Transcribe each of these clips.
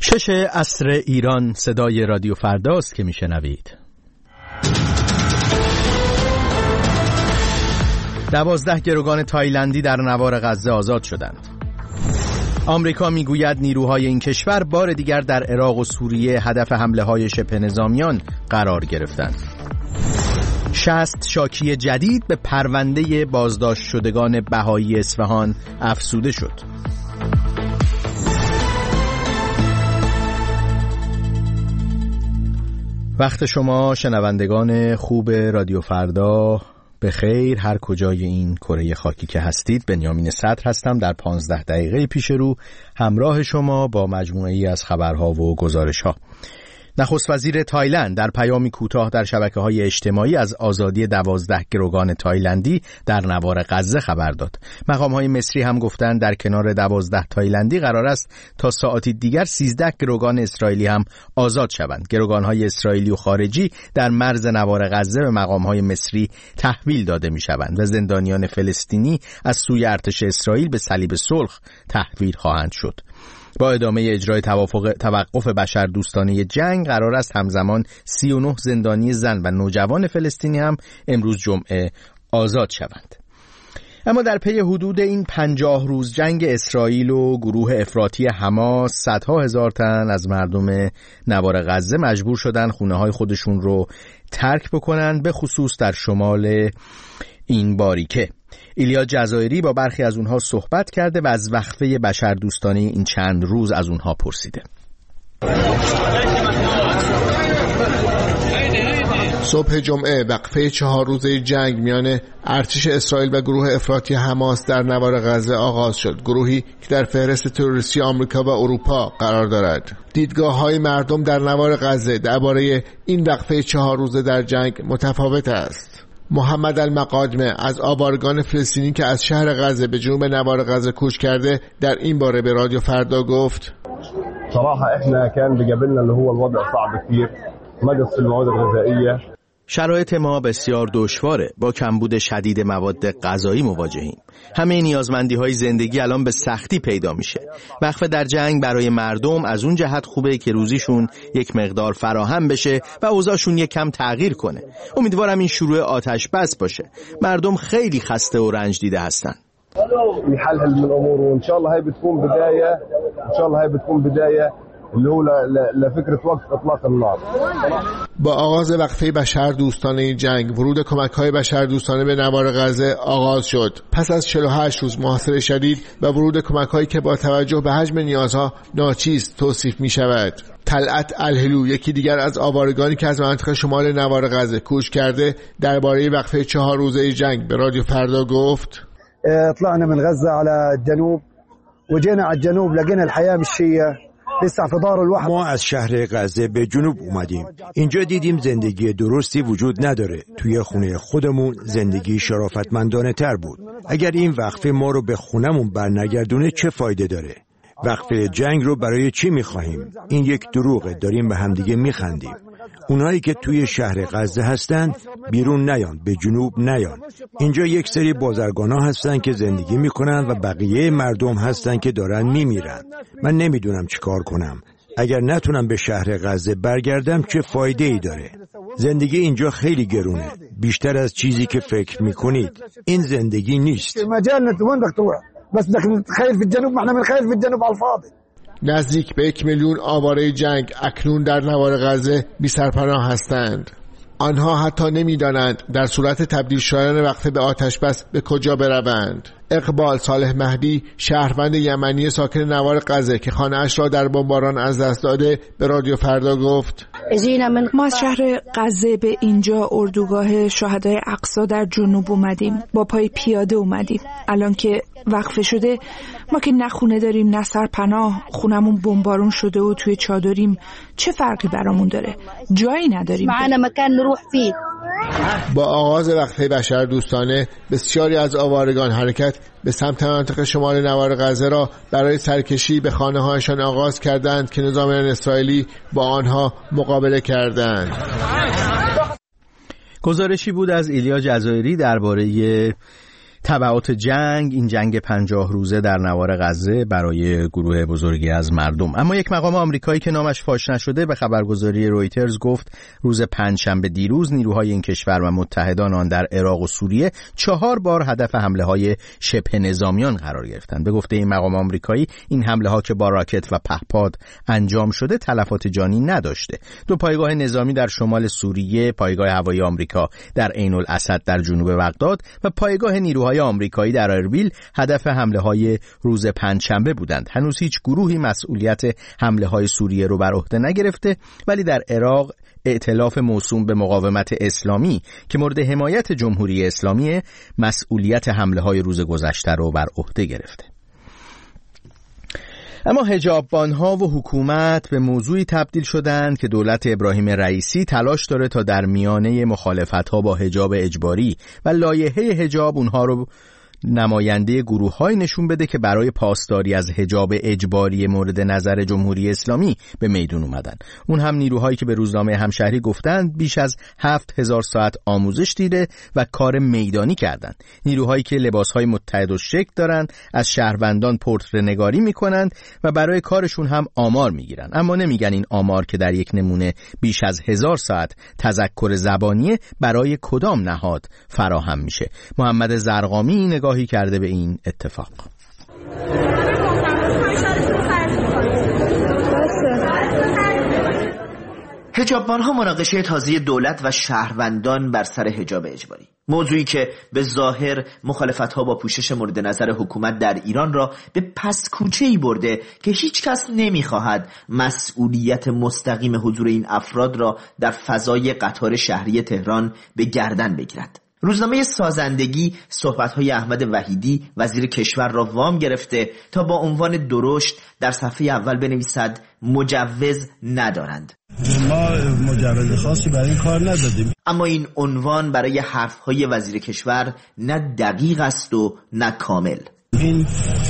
6 عصر ایران، صدای رادیو فرداست که میشنوید. 12 گروگان تایلندی در نوار غزه آزاد شدند. آمریکا میگوید نیروهای این کشور بار دیگر در عراق و سوریه هدف حمله‌های شبه نظامیان قرار گرفتند. 60 شاکی جدید به پرونده بازداشت شدگان بهایی اصفهان افزوده شد. وقت شما شنوندگان خوب رادیو فردا به خیر، هر کجای این کره خاکی که هستید. بنیامین صدر هستم. در 15 دقیقه پیش رو همراه شما با مجموعه‌ای از خبرها و گزارش‌ها. نخست وزیر تایلند در پیامی کوتاه در شبکه‌های اجتماعی از آزادی 12 گروگان تایلندی در نوار غزه خبر داد. مقام‌های مصری هم گفتند در کنار 12 تایلندی قرار است تا ساعاتی دیگر 13 گروگان اسرائیلی هم آزاد شوند. گروگان‌های اسرائیلی و خارجی در مرز نوار غزه به مقام‌های مصری تحویل داده می‌شوند و زندانیان فلسطینی از سوی ارتش اسرائیل به صلیب صلح تحویل خواهند شد. با ادامه اجرای توقف بشردوستانه جنگ قرار است همزمان 39 زندانی زن و نوجوان فلسطینی هم امروز جمعه آزاد شوند. اما در پی حدود این 50 روز جنگ اسرائیل و گروه افراطی حماس، صدها هزار تن از مردم نوار غزه مجبور شدن خونه‌های خودشون رو ترک بکنن، به خصوص در شمال این باریکه. ایلیا جزایری با برخی از اونها صحبت کرده و از وقفه بشردوستانه این چند روز از اونها پرسیده. صبح جمعه وقفه 4 روزه جنگ میان ارتش اسرائیل و گروه افراطی حماس در نوار غزه آغاز شد. گروهی که در فهرست تروریستی آمریکا و اروپا قرار دارد. دیدگاه‌های مردم در نوار غزه درباره این وقفه 4 روزه در جنگ متفاوت است. محمد المقادمه از آوارگان فلسطینی که از شهر غزه به جنوب نوار غزه کوچ کرده در این باره به رادیو فردا گفت: صراحة احنا كان بقابلنا اللي هو الوضع صعب كثير نقص المواد الغذائية. شرایط ما بسیار دشواره. با کمبود شدید مواد غذایی مواجهیم. همه نیازمندی‌های زندگی الان به سختی پیدا میشه. وقفه در جنگ برای مردم از اون جهت خوبه که روزیشون یک مقدار فراهم بشه و اوضاعشون یک کم تغییر کنه. امیدوارم این شروع آتش بس باشه. مردم خیلی خسته و رنج دیده هستن. يحلل من الامور وان شاء الله هي بتكون بدايه ان شاء الله هي بتكون بدايه اللي هو لفكره وقف اطلاق النار. با آغاز وقفه بشردوستانه جنگ، ورود کمک‌های بشردوستانه به نوار غزه آغاز شد. پس از 48 روز محاصره شدید و ورود کمک‌هایی که با توجه به حجم نیازها ناچیز توصیف می‌شود. طلعت الهلو، یکی دیگر از آوارگانی که از منطقه شمال نوار غزه کوچ کرده، درباره وقفه 4 روزه جنگ به رادیو فردا گفت: طلعنا من غزة على الجنوب وجينا على الجنوب لقينا الحياة مشية لسه في دار الواحد. ما از شهر غزه به جنوب اومدیم. اینجا دیدیم زندگی درستی وجود نداره. توی خونه خودمون زندگی شرافتمندانه تر بود. اگر این وقفه ما رو به خونمون برنگردونه چه فایده داره؟ وقفه جنگ رو برای چی می‌خواهیم؟ این یک دروغه. داریم به همدیگه می‌خندیم. اونایی که توی شهر غزه هستن بیرون نیان، به جنوب نیان. اینجا یک سری بازرگانا هستن که زندگی میکنن و بقیه مردم هستن که دارن میمیرن. من نمیدونم چی کار کنم. اگر نتونم به شهر غزه برگردم چه فایده ای داره؟ زندگی اینجا خیلی گرونه، بیشتر از چیزی که فکر میکنید. این زندگی نیست. بس خايف في الجنوب، ما احنا من خايف في الجنوب على الفاضي. نزدیک به 1 میلیون آواره جنگ اکنون در نوار غزه بی سرپناه هستند. آنها حتی نمی‌دانند در صورت تبدیل شدن وقفه به آتش بس به کجا بروند. اقبال صالح مهدی، شهروند یمنی ساکن نوار غزه که خانه‌اش را در بمباران از دست داده، به رادیو فردا گفت: ما از شهر غزه به اینجا اردوگاه شهدای اقصی در جنوب اومدیم. با پای پیاده اومدیم. الان که وقفه شده ما که نه خونه داریم نه سرپناه، خونمون بمبارون شده و توی چادریم. چه فرقی برامون داره؟ جایی نداریم. معنا مکان نروح فيه. با آغاز وقفه بشردوستانه بسیاری از آوارگان حرکت به سمت منطقه شمال نوار غزه را برای سرکشی به خانه‌هایشان آغاز کردند که نظامیان اسرائیلی با آنها مقابله کردند. گزارشی بود از ایلیا جزایری درباره تبعات جنگ، این جنگ 50 روزه در نوار غزه برای گروه بزرگی از مردم. اما یک مقام آمریکایی که نامش فاش نشده به خبرگزاری رویترز گفت روز پنجشنبه دیروز نیروهای این کشور و متحدان آن در عراق و سوریه 4 بار هدف حمله‌های شبه نظامیان قرار گرفتند. به گفته این مقام آمریکایی این حمله‌ها که با راکت و پهپاد انجام شده تلفات جانی نداشته. 2 پایگاه نظامی در شمال سوریه، پایگاه هوایی آمریکا در عین الاسد در جنوب بغداد و پایگاه نیروهای آمریکایی در اربیل هدف حمله‌های روز پنجشنبه بودند. هنوز هیچ گروهی مسئولیت حمله‌های سوریه رو بر عهده نگرفته، ولی در عراق ائتلاف موسوم به مقاومت اسلامی که مورد حمایت جمهوری اسلامی مسئولیت حمله‌های روز گذشته رو بر عهده گرفته. اما حجاببان‌ها و حکومت به موضوعی تبدیل شدند که دولت ابراهیم رئیسی تلاش داره تا در میانه مخالفت‌ها با حجاب اجباری و لایحه حجاب اونها رو نماینده گروه‌های نشون بده که برای پاسداری از حجاب اجباری مورد نظر جمهوری اسلامی به میدون اومدن. اون هم نیروهایی که به روزنامه همشهری گفتند بیش از 7000 ساعت آموزش دیده و کار میدانی کردند. نیروهایی که لباسهای متحدالشکل دارند، از شهروندان پورتره نگاری میکنند و برای کارشون هم آمار میگیرن. اما نمیگن این آمار که در یک نمونه بیش از 1000 ساعت تذکر زبانی برای کدام نهاد فراهم میشه. محمد زرقامی نگاهی کرده به این اتفاق. حجاببان‌ها مناقشه تازه دولت و شهروندان بر سر حجاب اجباری، موضوعی که به ظاهر مخالفت‌ها با پوشش مورد نظر حکومت در ایران را به پس کوچه‌ای برده که هیچ کس نمی‌خواهد مسئولیت مستقیم حضور این افراد را در فضای قطار شهری تهران به گردن بگیرد. روزنامه سازندگی صحبت‌های احمد وحیدی وزیر کشور را وام گرفته تا با عنوان درشت در صفحه اول بنویسد مجوز ندارند. ما مجوز خاصی برای این کار ندادیم. اما این عنوان برای حرف‌های وزیر کشور نه دقیق است و نه کامل. این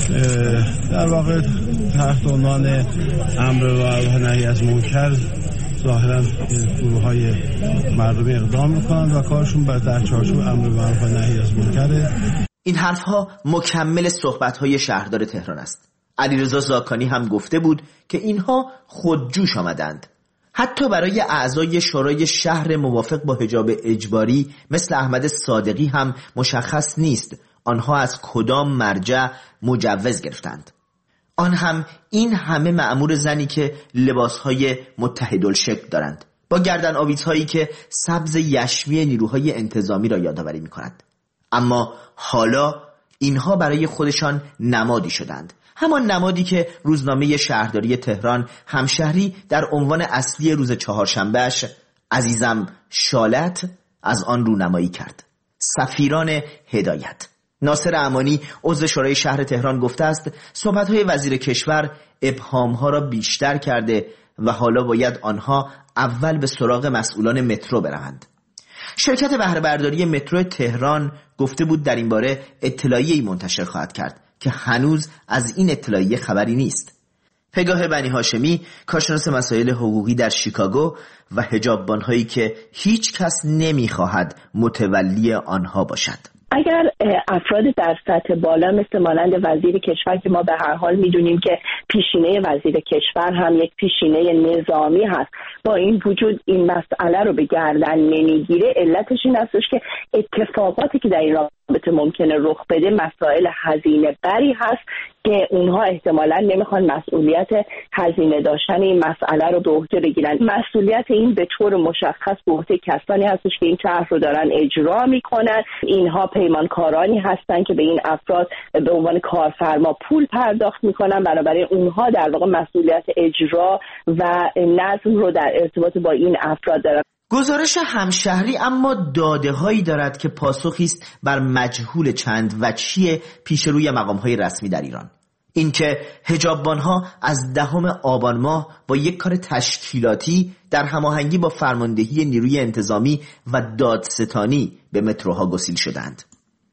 در واقع تحت عنوان امر و نهی از منکر ظاهرا گروه‌های مردمی اقدام میکنن و کارشون در چارچوب امر معروف و نهی از منکره. این حرفها مکمل صحبت‌های شهردار تهران است. علیرضا زاکانی هم گفته بود که اینها خودجوش آمدند. حتی برای اعضای شورای شهر موافق با حجاب اجباری مثل احمد صادقی هم مشخص نیست آنها از کدام مرجع مجوز گرفتند. آن هم این همه مأمور زنی که لباسهای متحدالشکل دارند، با گردن آویزهایی که سبز یشمی نیروهای انتظامی را یادآوری می‌کند. اما حالا اینها برای خودشان نمادی شدند، همان نمادی که روزنامه شهرداری تهران همشهری در عنوان اصلی روز چهارشنبهش عزیزم شالت از آن رونمایی کرد. سفیران هدایت. ناصر امانی عضو شورای شهر تهران گفته است صحبت‌های وزیر کشور ابهام‌ها را بیشتر کرده و حالا باید آنها اول به سراغ مسئولان مترو بروند. شرکت بهره برداری مترو تهران گفته بود در این باره اطلاعیه‌ای منتشر خواهد کرد که هنوز از این اطلاعیه خبری نیست. پگاه بنی هاشمی، کارشناس مسائل حقوقی در شیکاگو و حجاببان‌هایی که هیچ کس نمی‌خواهد متولی آنها باشد. اگر افراد در سطح بالا مثل مانند وزیر کشور که ما به هر حال میدونیم که پیشینه وزیر کشور هم یک پیشینه نظامی هست، با این وجود این مسئله رو به گردن نمیگیره، علتش این هستش که اتفاقاتی که در این رابطه ممکنه رخ بده مسائل هزینه بری هست که اونها احتمالاً نمیخوان مسئولیت هزینه داشتن این مسئله رو به عهده بگیرن. مسئولیت این به طور مشخص به عهده کسانی هستش که این طرح رو دارن اجرا میکنن. اینها پیمانکارانی هستن که به این افراد به عنوان کارفرما پول پرداخت میکنن، بنابراین اونها در واقع مسئولیت اجرا و نظم رو در ارتباط با این افراد دارن. گزارش همشهری اما داده‌هایی دارد که پاسخی است بر مجهول چند وجهی پیش روی مقام‌های رسمی در ایران. اینکه حجاببان‌ها از 10 آبان ماه با یک کار تشکیلاتی در هماهنگی با فرماندهی نیروی انتظامی و دادستانی به متروها گسیل شدند.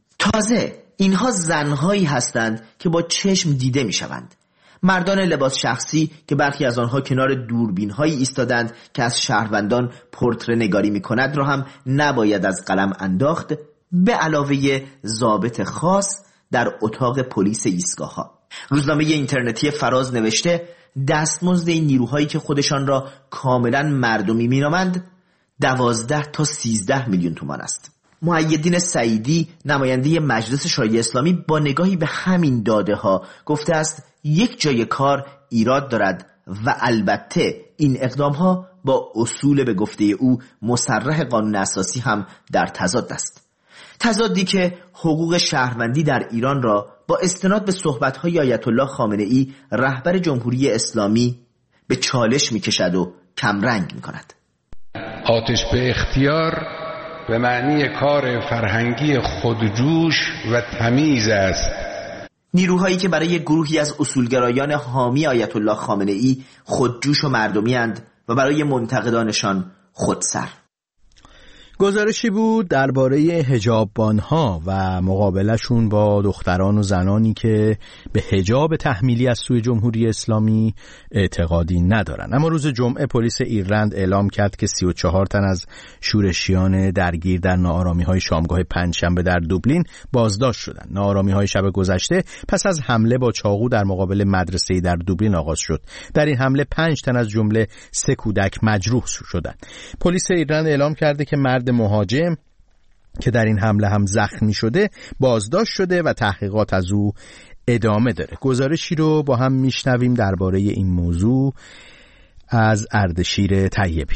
تازه اینها زنهایی هستند که با چشم دیده می‌شوند. مردان لباس شخصی که برخی از آنها کنار دوربین‌هایی ایستادند که از شهروندان پورتره نگاری می‌کند را هم نباید از قلم انداخت به علاوه ضابط خاص در اتاق پلیس ایستگاه‌ها. روزنامه اینترنتی فراز نوشته دستمزد این نیروهایی که خودشان را کاملا مردمی مینامند 12 تا 13 میلیون تومان است. محیدین سعیدی نماینده مجلس شورای اسلامی با نگاهی به همین داده ها گفته است یک جای کار ایراد دارد و البته این اقدام ها با اصول به گفته او مصرح قانون اساسی هم در تضاد است. تضادی که حقوق شهروندی در ایران را با استناد به صحبت‌های آیت الله خامنه ای رهبر جمهوری اسلامی به چالش می‌کشد و کمرنگ می‌کند. آتش به اختیار به معنی کار فرهنگی خودجوش و تمیز است. نیروهایی که برای گروهی از اصولگرایان حامی آیت الله خامنه ای خودجوش و مردمی اند و برای منتقدانشان خودسر. گزارشی بود درباره حجاببان‌ها و مقابلشون با دختران و زنانی که به حجاب تحمیلی از سوی جمهوری اسلامی اعتقادی ندارن. اما روز جمعه پلیس ایرلند اعلام کرد که 34 تن از شورشیان درگیر در ناآرامی‌های شامگاه پنجشنبه در دوبلین بازداشت شدند. ناآرامی‌های شب گذشته پس از حمله با چاقو در مقابل مدرسه‌ای در دوبلین آغاز شد. در این حمله 5 تن از جمله 3 کودک مجروح شدند. پلیس ایرلند اعلام کرده که مرد مهاجم که در این حمله هم زخمی شده بازداشت شده و تحقیقات از او ادامه داره. گزارشی رو با هم میشنویم درباره این موضوع از اردشیر طیبی.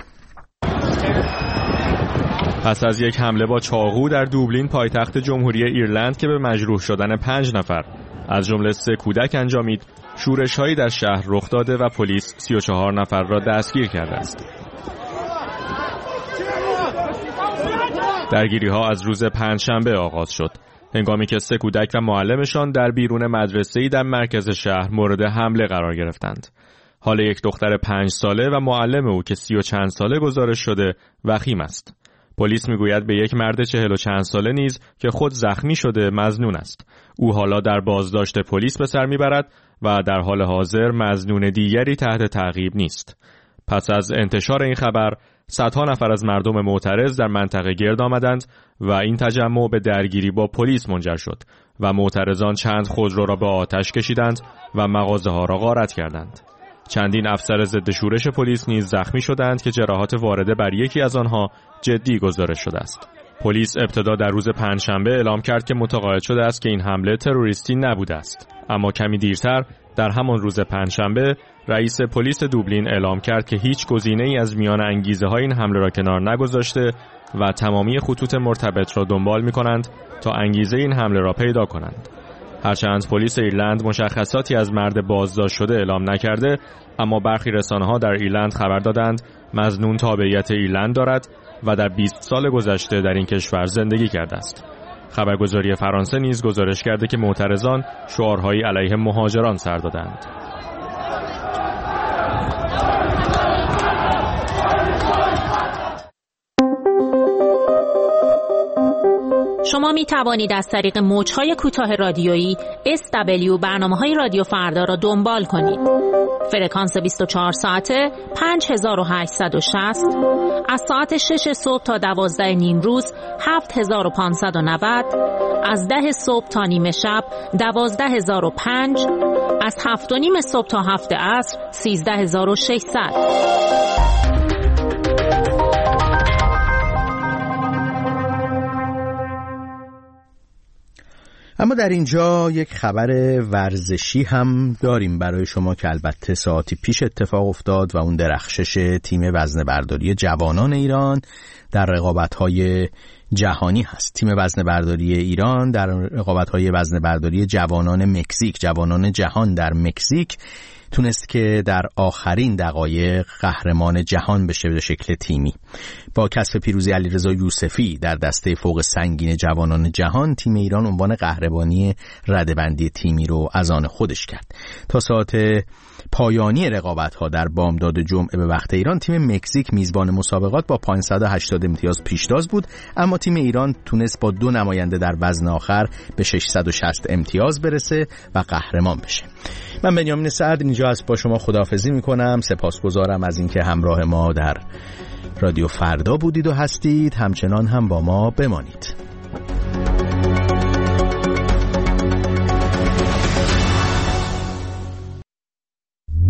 پس از یک حمله با چاقو در دوبلین پایتخت جمهوری ایرلند که به مجروح شدن 5 نفر از جمله 3 کودک انجامید، شورش‌هایی در شهر رخ داده و پلیس 34 نفر را دستگیر کرده است. درگیری‌ها از روز پنجشنبه آغاز شد، هنگامی که 3 کودک و معلمشان در بیرون مدرسه‌ای در مرکز شهر مورد حمله قرار گرفتند. حال یک دختر 5 ساله و معلم او که 30 و چند ساله گزارش شده وخیم است. پلیس میگوید به یک مرد 40 و چند ساله نیز که خود زخمی شده مظنون است. او حالا در بازداشت پلیس به سر میبرد و در حال حاضر مظنون دیگری تحت تعقیب نیست. پس از انتشار این خبر صدها نفر از مردم معترض در منطقه گرد آمدند و این تجمع به درگیری با پلیس منجر شد و معترضان چند خودرو را به آتش کشیدند و مغازه‌ها را غارت کردند. چندین افسر ضد شورش پلیس نیز زخمی شدند که جراحات وارده بر یکی از آنها جدی گزارش شده است. پلیس ابتدا در روز پنجشنبه اعلام کرد که متقاعد شده است که این حمله تروریستی نبوده است، اما کمی دیرتر در همان روز پنجشنبه رئیس پلیس دوبلین اعلام کرد که هیچ گزینه‌ای از میان انگیزه‌های این حمله را کنار نگذاشته و تمامی خطوط مرتبط را دنبال می‌کنند تا انگیزه این حمله را پیدا کنند. هرچند پلیس ایرلند مشخصاتی از مرد بازداشت شده اعلام نکرده، اما برخی رسانه‌ها در ایرلند خبر دادند مظنون تابعیت ایرلند دارد و در 20 سال گذشته در این کشور زندگی کرده است. خبرگزاری فرانسه نیز گزارش کرده که معترضان شعارهایی علیه مهاجران سر دادند. شما می توانید از طریق موج‌های کوتاه رادیویی SW برنامه‌های رادیو فردا را دنبال کنید. فرکانس 24 ساعته 5860، از ساعت 6 صبح تا 12 نیم روز 7590، از 10 صبح تا نیمه شب 12005، از 7 و نیم صبح تا 7 عصر 13600. اما در اینجا یک خبر ورزشی هم داریم برای شما که البته ساعتی پیش اتفاق افتاد و اون درخشش تیم وزنه‌برداری جوانان ایران در رقابت‌های جهانی هست. تیم وزنه‌برداری ایران در رقابت‌های وزنه‌برداری جوانان مکزیک، جوانان جهان در مکزیک، تونست که در آخرین دقایق قهرمان جهان بشه به شکل تیمی. با کسب پیروزی علیرضا یوسفی در دسته فوق سنگین جوانان جهان، تیم ایران عنوان قهرمانی رده‌بندی تیمی رو از آن خودش کرد. تا ساعت پایانی رقابت‌ها در بامداد جمعه به وقت ایران، تیم مکزیک میزبان مسابقات با 580 امتیاز پیشتاز بود، اما تیم ایران تونست با 2 نماینده در وزن آخر به 660 امتیاز برسه و قهرمان بشه. من بنیامین سعد اینجا از با شما خداحافظی میکنم. سپاسگزارم از اینکه همراه ما در رادیو فردا بودید و هستید. همچنان هم با ما بمانید.